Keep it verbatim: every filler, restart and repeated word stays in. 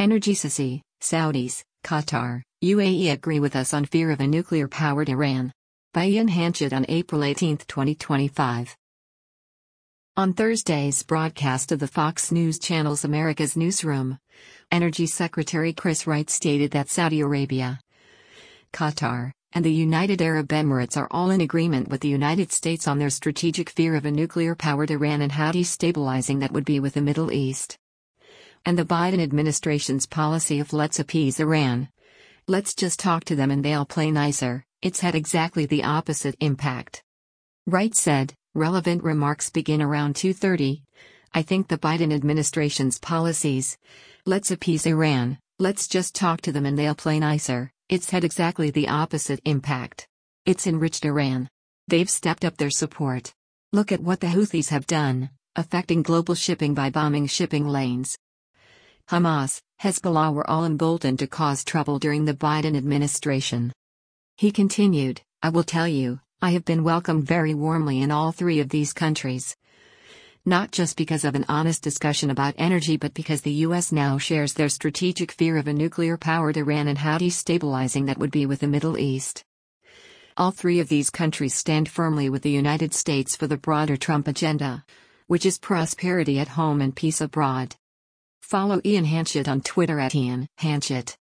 Energy Sisi, Saudis, Qatar, U A E agree with us on fear of a nuclear-powered Iran. By Ian Hanchett on April eighteenth, twenty twenty-five. On Thursday's broadcast of the Fox News Channel's America's Newsroom, Energy Secretary Chris Wright stated that Saudi Arabia, Qatar, and the United Arab Emirates are all in agreement with the United States on their strategic fear of a nuclear-powered Iran and how destabilizing that would be with the Middle East. And the Biden administration's policy of let's appease Iran. Let's just talk to them and they'll play nicer. It's had exactly the opposite impact. Wright said, relevant remarks begin around two thirty. I think the Biden administration's policies, let's appease Iran, let's just talk to them and they'll play nicer, it's had exactly the opposite impact. It's enriched Iran. They've stepped up their support. Look at what the Houthis have done, affecting global shipping by bombing shipping lanes. Hamas, Hezbollah were all emboldened to cause trouble during the Biden administration. He continued, I will tell you, I have been welcomed very warmly in all three of these countries. Not just because of an honest discussion about energy but because the U S now shares their strategic fear of a nuclear-powered Iran and how destabilizing that would be with the Middle East. All three of these countries stand firmly with the United States for the broader Trump agenda, which is prosperity at home and peace abroad. Follow Ian Hanchett on Twitter at Ian Hanchett.